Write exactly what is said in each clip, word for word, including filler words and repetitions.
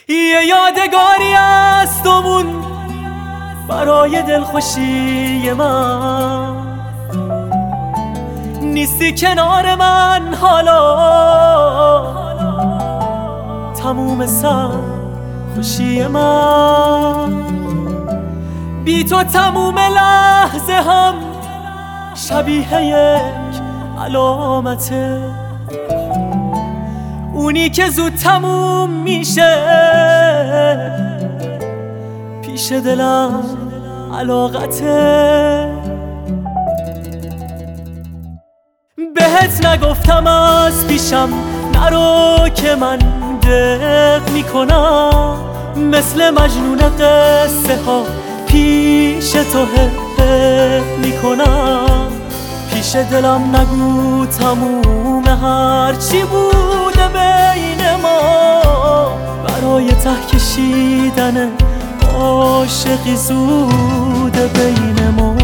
یه یادگاری است اون برای دلخوشی من، نیستی کنار من حالا تموم سر خوشی من. بی تو تموم لحظه هم شبیه یک علامته، اونی که زود تموم میشه پیش دلم علاقته. بهت نگفتم از پیشم نرو که من دق میکنم، مثل مجنون قصه ها پیش تو حق میکنم. پیش دلم نگو تموم هرچی بوده بین ما، برای ته کشیدن عاشقی زوده بین ما.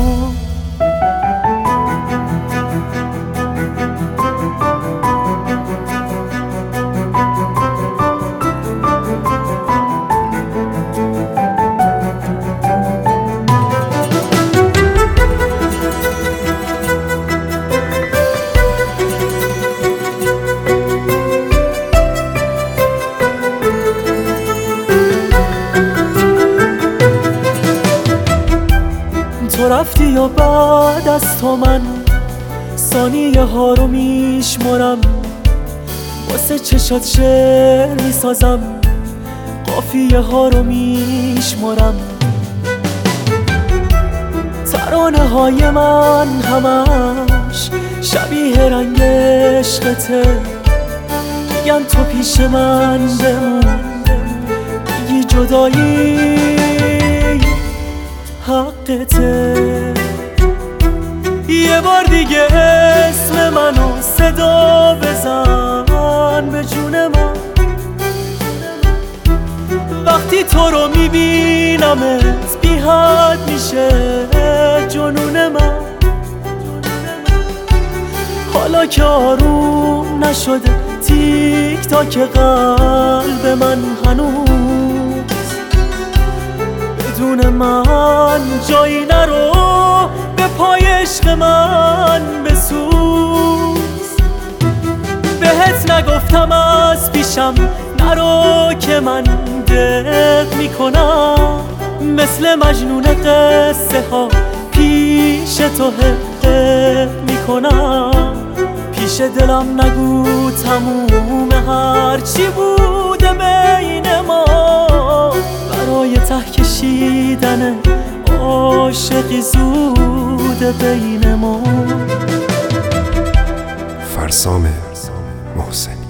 تو رفتی و بعد از تو من ثانیه ها رو میشمرم، واسه چشات شعر میسازم، قافیه ها رو میشمرم. ترانه های من همش شبیه رنگ عشقته، میگن تو پیش من بمون، میگی جدایی حقته. یه بار دیگه اسم منو صدا بزن به جون من، وقتی تو رو میبینمت بی حد میشه جنون من. حالا که آروم نشده تیک تاک قلب من هنوز، بدون من جایی نرو به پای عشق من بسوز. بهت نگفتم از پیشم نرو که من دق میکنم، مثل مجنون قصه ها پیش تو حق میکنم. پیش دلم نگو تموم هرچی بوده بین ما، برای ته کشیدن عاشقی زوده بین ما. فرسام محسن.